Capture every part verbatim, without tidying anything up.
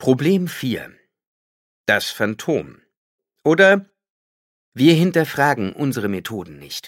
Problem vier. Das Phantom. Oder wir hinterfragen unsere Methoden nicht.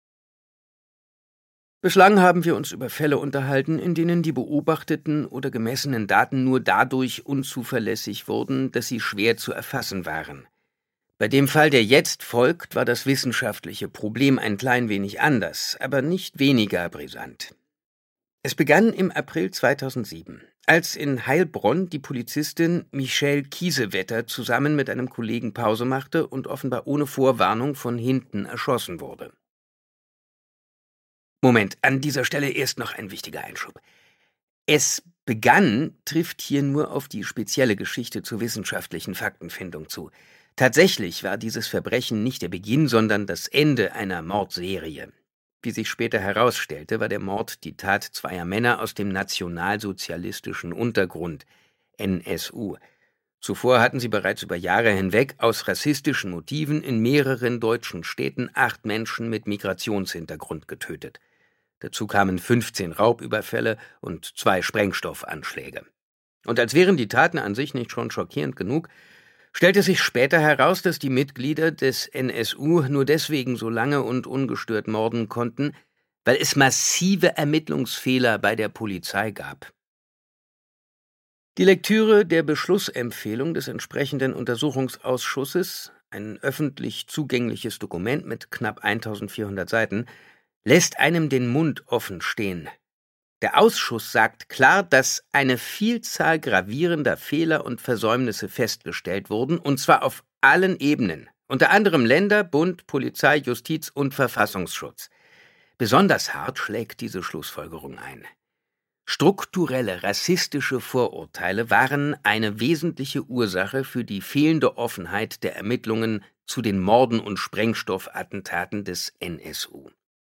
Bislang haben wir uns über Fälle unterhalten, in denen die beobachteten oder gemessenen Daten nur dadurch unzuverlässig wurden, dass sie schwer zu erfassen waren. Bei dem Fall, der jetzt folgt, war das wissenschaftliche Problem ein klein wenig anders, aber nicht weniger brisant. Es begann im April zweitausendsieben, als in Heilbronn die Polizistin Michelle Kiesewetter zusammen mit einem Kollegen Pause machte und offenbar ohne Vorwarnung von hinten erschossen wurde. Moment, an dieser Stelle erst noch ein wichtiger Einschub. Es begann trifft hier nur auf die spezielle Geschichte zur wissenschaftlichen Faktenfindung zu. Tatsächlich war dieses Verbrechen nicht der Beginn, sondern das Ende einer Mordserie. Wie sich später herausstellte, war der Mord die Tat zweier Männer aus dem nationalsozialistischen Untergrund, N S U. Zuvor hatten sie bereits über Jahre hinweg aus rassistischen Motiven in mehreren deutschen Städten acht Menschen mit Migrationshintergrund getötet. Dazu kamen fünfzehn Raubüberfälle und zwei Sprengstoffanschläge. Und als wären die Taten an sich nicht schon schockierend genug, stellte sich später heraus, dass die Mitglieder des N S U nur deswegen so lange und ungestört morden konnten, weil es massive Ermittlungsfehler bei der Polizei gab. Die Lektüre der Beschlussempfehlung des entsprechenden Untersuchungsausschusses, ein öffentlich zugängliches Dokument mit knapp eintausendvierhundert Seiten, lässt einem den Mund offen stehen. Der Ausschuss sagt klar, dass eine Vielzahl gravierender Fehler und Versäumnisse festgestellt wurden, und zwar auf allen Ebenen, unter anderem Länder, Bund, Polizei, Justiz und Verfassungsschutz. Besonders hart schlägt diese Schlussfolgerung ein. Strukturelle rassistische Vorurteile waren eine wesentliche Ursache für die fehlende Offenheit der Ermittlungen zu den Morden und Sprengstoffattentaten des N S U.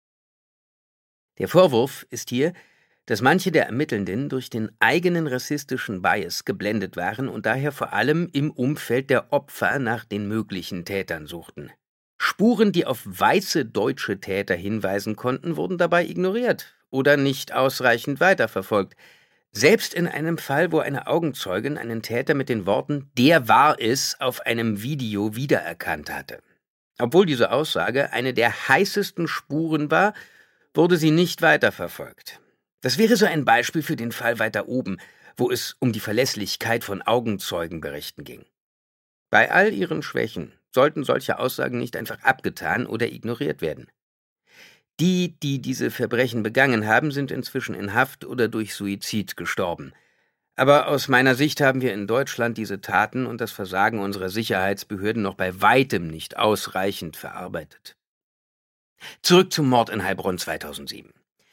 Der Vorwurf ist hier, dass manche der Ermittelnden durch den eigenen rassistischen Bias geblendet waren und daher vor allem im Umfeld der Opfer nach den möglichen Tätern suchten. Spuren, die auf weiße deutsche Täter hinweisen konnten, wurden dabei ignoriert oder nicht ausreichend weiterverfolgt. Selbst in einem Fall, wo eine Augenzeugin einen Täter mit den Worten „Der war es“ auf einem Video wiedererkannt hatte. Obwohl diese Aussage eine der heißesten Spuren war, wurde sie nicht weiterverfolgt. Das wäre so ein Beispiel für den Fall weiter oben, wo es um die Verlässlichkeit von Augenzeugenberichten ging. Bei all ihren Schwächen sollten solche Aussagen nicht einfach abgetan oder ignoriert werden. Die, die diese Verbrechen begangen haben, sind inzwischen in Haft oder durch Suizid gestorben. Aber aus meiner Sicht haben wir in Deutschland diese Taten und das Versagen unserer Sicherheitsbehörden noch bei weitem nicht ausreichend verarbeitet. Zurück zum Mord in Heilbronn zweitausendsieben.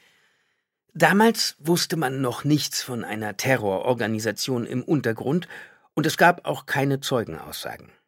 Damals wusste man noch nichts von einer Terrororganisation im Untergrund und es gab auch keine Zeugenaussagen.